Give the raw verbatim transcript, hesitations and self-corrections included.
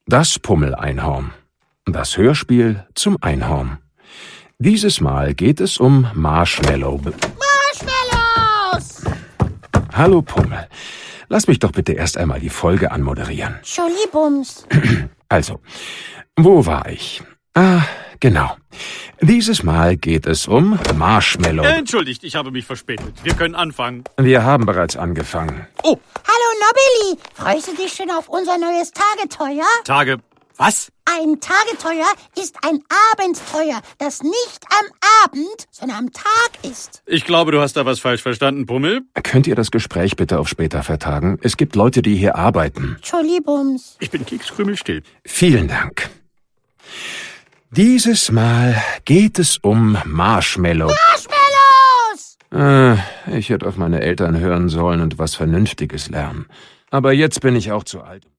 Das Pummeleinhorn. Das Hörspiel zum Einhorn. Dieses Mal geht es um Marshmallow. Marshmallows! Hallo Pummel. Lass mich doch bitte erst einmal die Folge anmoderieren. Entschuldigung. Also, wo war ich? Ah, genau. Dieses Mal geht es um Marshmallow. Entschuldigt, ich habe mich verspätet. Wir können anfangen. Wir haben bereits angefangen. Oh, Hallo Nobili, freust du dich schon auf unser neues Tageteuer? Tage. Was? Ein Tageteuer ist ein Abenteuer, das nicht am Abend, sondern am Tag ist. Ich glaube, du hast da was falsch verstanden, Pummel. Könnt ihr das Gespräch bitte auf später vertagen? Es gibt Leute, die hier arbeiten. Entschuldigung. Ich bin kekskrümelstill. Vielen Dank. Dieses Mal geht es um Marshmallow. Marshmallows! Äh, ich hätte auf meine Eltern hören sollen und was Vernünftiges lernen. Aber jetzt bin ich auch zu alt.